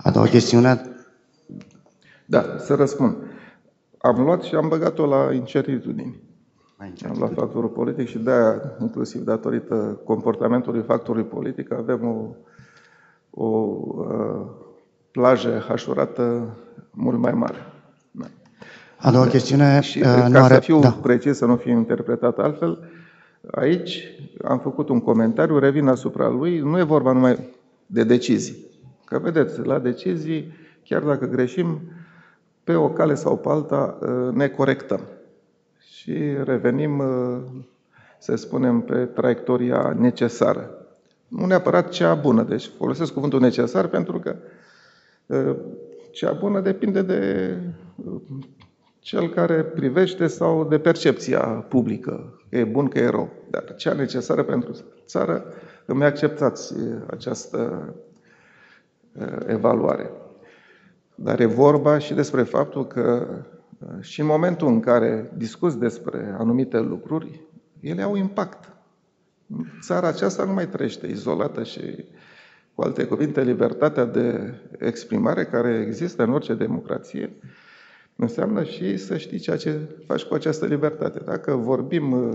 A doua chestiune. Da, să răspund. Am luat și am băgat-o la incertitudini. Am luat factorul politic și de-aia, inclusiv datorită comportamentului factorului politic, avem o plajă hașurată mult mai mare. Da. A doua chestiune. Și ca să fiu precis, să nu fiu interpretat altfel, aici am făcut un comentariu, revin asupra lui, nu e vorba numai de decizii. Că vedeți, la decizii, chiar dacă greșim, pe o cale sau pe alta ne corectăm. Și revenim, să spunem, pe traiectoria necesară. Nu neapărat cea bună, deci folosesc cuvântul necesar pentru că cea bună depinde de cel care privește sau de percepția publică, că e bun, că e rău. Dar cea necesară pentru țară, îmi acceptați această evaluare. Dar e vorba și despre faptul că și în momentul în care discuți despre anumite lucruri, ele au impact. Țara aceasta nu mai trăiește izolată și, cu alte cuvinte, libertatea de exprimare care există în orice democrație înseamnă și să știi ceea ce faci cu această libertate. Dacă vorbim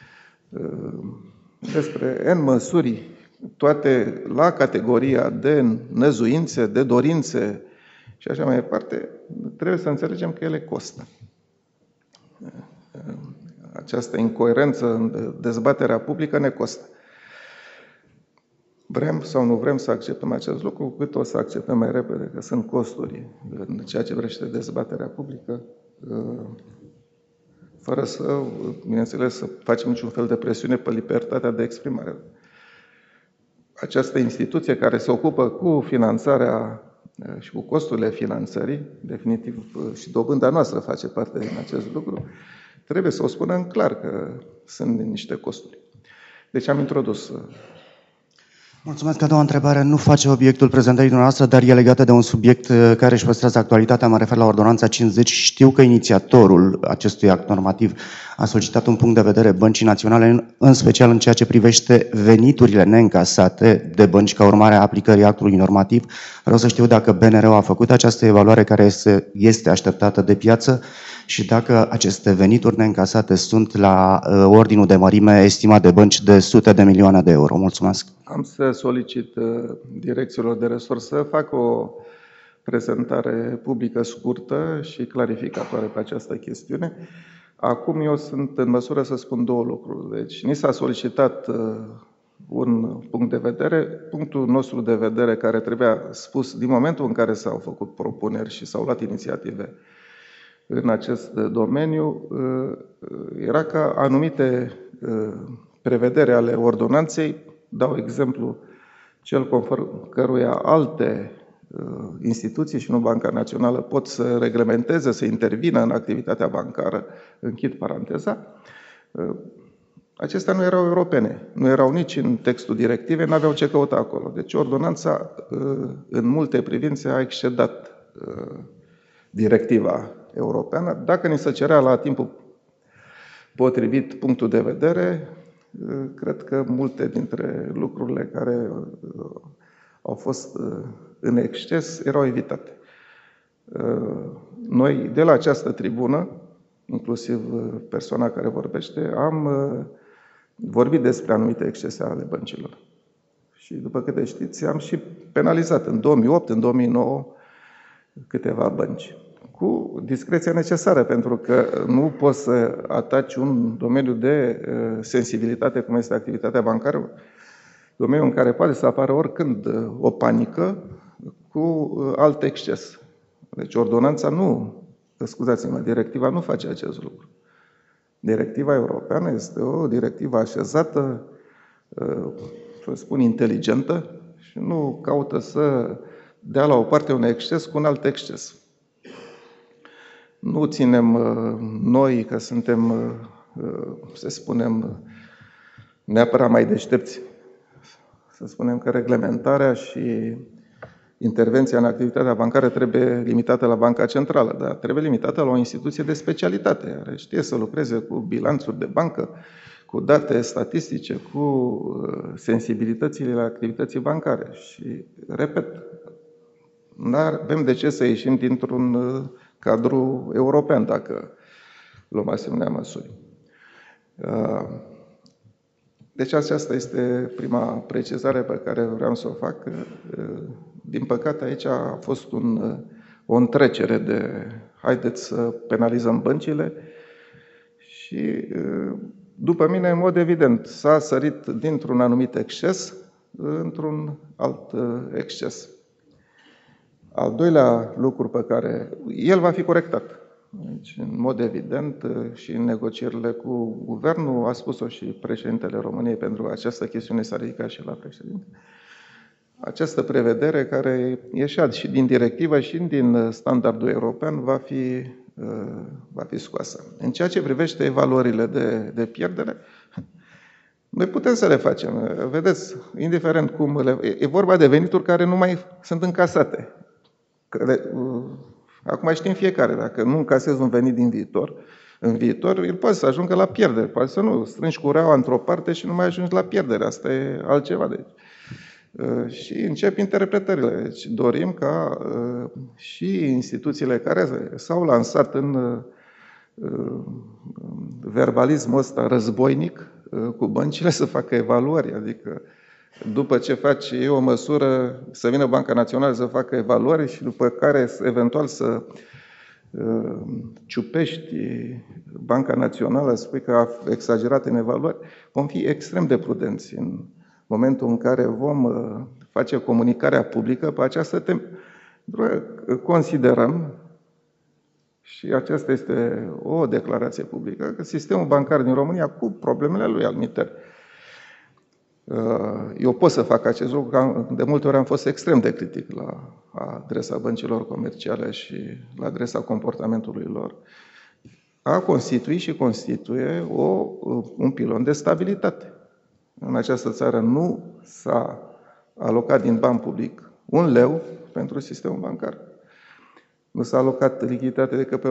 despre N măsuri, toate la categoria de năzuințe, de dorințe și așa mai departe, trebuie să înțelegem că ele costă. Această incoerență în dezbaterea publică ne costă. Vrem sau nu vrem să acceptăm acest lucru, cât o să acceptăm mai repede, că sunt costuri în ceea ce vrește dezbaterea publică, fără să, bineînțeles, să facem niciun fel de presiune pe libertatea de exprimare. Această instituție care se ocupă cu finanțarea și cu costurile finanțării, definitiv și dobânda noastră face parte din acest lucru, trebuie să o spunem clar că sunt niște costuri. Deci am introdus. Mulțumesc. A doua întrebare nu face obiectul prezentării dumneavoastră, dar e legată de un subiect care își păstrează actualitatea. Mă refer la Ordonanța 50. Știu că inițiatorul acestui act normativ a solicitat un punct de vedere Băncii Naționale, în special în ceea ce privește veniturile neîncasate de bănci ca urmare a aplicării actului normativ. Vreau să știu dacă BNR-ul a făcut această evaluare care este așteptată de piață și dacă aceste venituri neîncasate sunt la ordinul de mărime estimat de bănci de sute de milioane de euro. Mulțumesc. Am să solicit direcțiilor de resort să fac o prezentare publică scurtă și clarificatoare pe această chestiune. Acum eu sunt în măsură să spun două lucruri. Deci, ni s-a solicitat un punct de vedere. Punctul nostru de vedere, care trebuia spus din momentul în care s-au făcut propuneri și s-au luat inițiative în acest domeniu, era că anumite prevederi ale ordonanței, dau exemplu, cel conform căruia alte instituții și nu Banca Națională pot să reglementeze, să intervină în activitatea bancară, închid paranteza, acestea nu erau europene, nu erau nici în textul directivei, nu aveau ce căuta acolo. Deci ordonanța, în multe privințe, a excedat directiva europeană. Dacă ni se cerea la timpul potrivit punctul de vedere, cred că multe dintre lucrurile care au fost în exces erau evitate. Noi, de la această tribună, inclusiv persoana care vorbește, am vorbit despre anumite excese ale băncilor. Și, după câte știți, am și penalizat în 2008, în 2009, câteva bănci. Cu discreția necesară, pentru că nu poți să ataci un domeniu de sensibilitate, cum este activitatea bancară, domeniul în care poate să apară oricând o panică cu alt exces. Deci ordonanța nu, scuzați-mă, directiva nu face acest lucru. Directiva europeană este o directivă așezată, să spun, inteligentă și nu caută să dea la o parte un exces cu un alt exces. Nu ținem noi, că suntem, să spunem, neapărat mai deștepți. Să spunem că reglementarea și intervenția în activitatea bancară trebuie limitată la Banca Centrală, dar trebuie limitată la o instituție de specialitate, care știe să lucreze cu bilanțuri de bancă, cu date statistice, cu sensibilitățile la activității bancare. Și, repet, nu avem de ce să ieșim dintr-un cadru european dacă luăm asemenea măsuri. Deci aceasta este prima precizare pe care vreau să o fac. Din păcate aici a fost o întrecere de haideți să penalizăm băncile și, după mine, în mod evident, s-a sărit dintr-un anumit exces într-un alt exces. Al doilea lucru pe care el va fi corectat. Deci, în mod evident, și în negocierile cu guvernul, a spus-o și președintele României, pentru această chestiune s-a ridicat și la președinte, această prevedere care ieșea și din directivă și din standardul european va fi scoasă. În ceea ce privește evaluările de pierdere, noi putem să le facem. Vedeți, indiferent cum e vorba de venituri care nu mai sunt încasate. Acum știm fiecare, dacă nu încasezi un venit din viitor, în viitor, el poate să ajungă la pierdere, poate să nu. Strângi cureaua într-o parte și nu mai ajungi la pierdere. Asta e altceva. Deci. Și încep interpretările. Deci dorim ca și instituțiile care s-au lansat în verbalismul ăsta războinic cu băncile să facă evaluări. Adică după ce faci o măsură, să vină Banca Națională să facă evaluări și după care eventual să ciupești Banca Națională, spui că a exagerat în evaluări, vom fi extrem de prudenți în momentul în care vom face comunicarea publică pe această temă. Considerăm, și aceasta este o declarație publică, că sistemul bancar din România, cu problemele lui alminteri, eu pot să fac acest lucru, că de multe ori am fost extrem de critic la adresa băncilor comerciale și la adresa comportamentului lor, a constituit și constituie un pilon de stabilitate. În această țară nu s-a alocat din bani public un leu pentru sistemul bancar. Nu s-a alocat lichiditate decât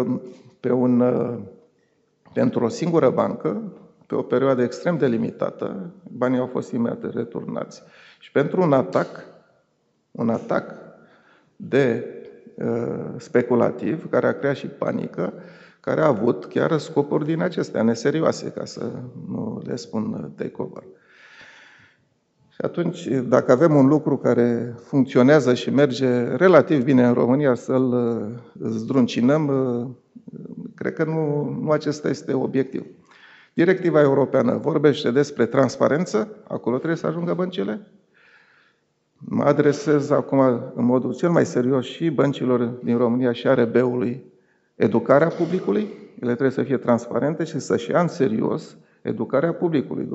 pentru o singură bancă, pe o perioadă extrem de limitată, banii au fost imediat returnați. Și pentru un atac de speculativ, care a creat și panică, care a avut chiar scopuri din acestea neserioase, ca să nu le spun takeover. Și atunci, dacă avem un lucru care funcționează și merge relativ bine în România, să-l zdruncinăm, cred că nu acesta este obiectiv. Directiva europeană vorbește despre transparență, acolo trebuie să ajungă băncile. Mă adresez acum în modul cel mai serios și băncilor din România și ARB-ului educarea publicului. Ele trebuie să fie transparente și să-și ia în serios educarea publicului.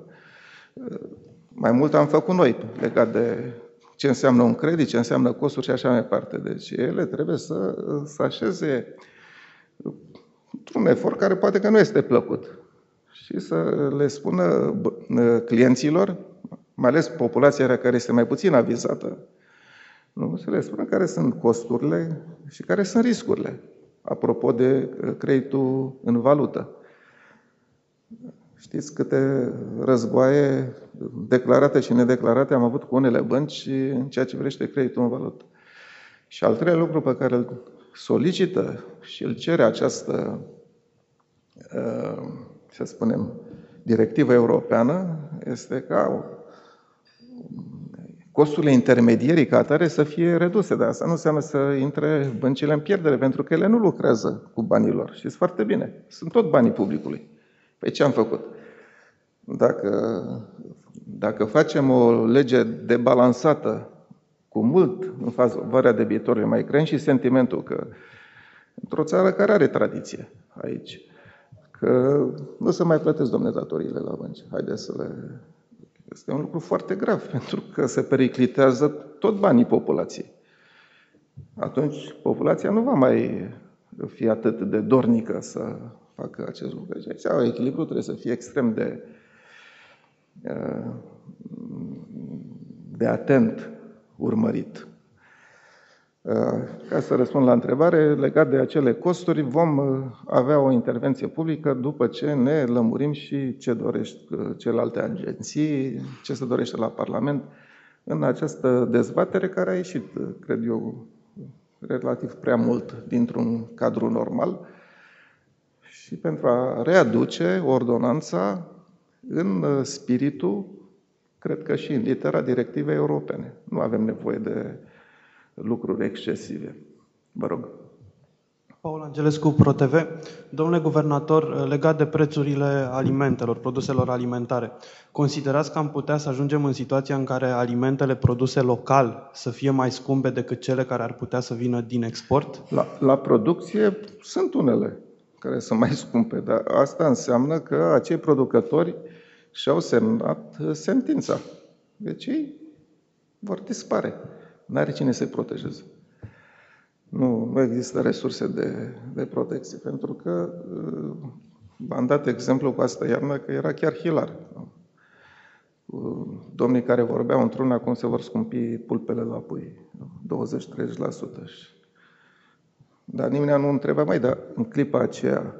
Mai mult am făcut noi legat de ce înseamnă un credit, ce înseamnă costuri și așa mai departe. Deci ele trebuie să așeze într-un efort care poate că nu este plăcut și să le spună clienților, mai ales populația care este mai puțin avizată, nu? Să le spună care sunt costurile și care sunt riscurile, apropo de creditul în valută. Știți câte războaie declarate și nedeclarate am avut cu unele bănci în ceea ce privește creditul în valută. Și al treilea lucru pe care îl solicită și îl cere această, să spunem, directivă europeană, este ca costurile intermedierii ca atare să fie reduse. Dar asta nu înseamnă să intre băncile în pierdere, pentru că ele nu lucrează cu banii lor. Știți foarte bine. Sunt tot banii publicului. Păi ce am făcut? Dacă facem o lege debalansată cu mult în favoarea debitorului, mai creăm și sentimentul că într-o țară care are tradiție aici, că nu se mai plătesc, domne, datoriile la bănci. Haideți să le... Este un lucru foarte grav, pentru că se periclitează tot banii populației. Atunci populația nu va mai fi atât de dornică să facă acest lucru. Deci, echilibru trebuie să fie extrem de atent urmărit. Ca să răspund la întrebare, legat de acele costuri, vom avea o intervenție publică după ce ne lămurim și ce doresc celelalte agenții, ce se dorește la Parlament în această dezbatere care a ieșit, cred eu, relativ prea mult dintr-un cadru normal și pentru a readuce ordonanța în spiritul, cred că și în litera directivei europene. Nu avem nevoie de lucruri excesive. Vă rog. Paul Angelescu, ProTV. Domnule guvernator, legat de prețurile alimentelor, produselor alimentare, considerați că am putea să ajungem în situația în care alimentele produse local să fie mai scumpe decât cele care ar putea să vină din export? La producție sunt unele care sunt mai scumpe, dar asta înseamnă că acei producători și-au semnat sentința. Deci ei vor dispare. N-are cine să-i protejeze. Nu există resurse de protecție, pentru că v-am dat exemplu cu asta iarnă că era chiar hilar. Domnii care vorbeau într-una cum se vor scumpi pulpele la pui, 20-30%. Dar nimeni nu întreba, mai, dar în clipa aceea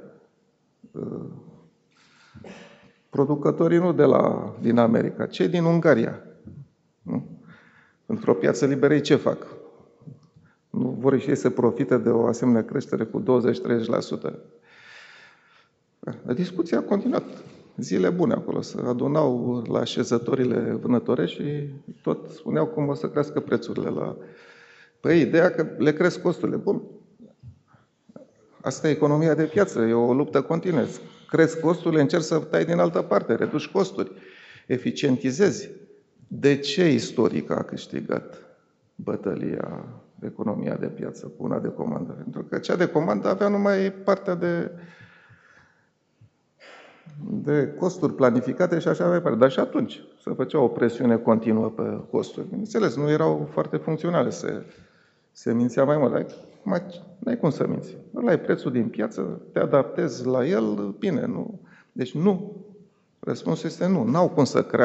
producătorii nu din America, cei din Ungaria. Nu? Într-o piață liberă ce fac? Nu vor și ei să profite de o asemenea creștere cu 20-30%. Discuția a continuat. Zile bune acolo. Se adunau la așezătorile vânătorești și tot spuneau cum o să crească prețurile la... Păi, ideea că le cresc costurile. Bun. Asta e economia de piață, e o luptă continuă. Cresc costurile, încerci să tai din altă parte, reduci costuri, eficientizezi. De ce istoric a câștigat bătălia economia de piață cu una de comandă? Pentru că cea de comandă avea numai partea de costuri planificate și așa mai departe. Dar și atunci se făcea o presiune continuă pe costuri. Bineînțeles, nu erau foarte funcționale, se mințea mai mult. Dar n-ai cum să minți. Ăla e prețul din piață, te adaptezi la el, bine. Nu. Deci nu. Răspunsul este nu. N-au cum să crească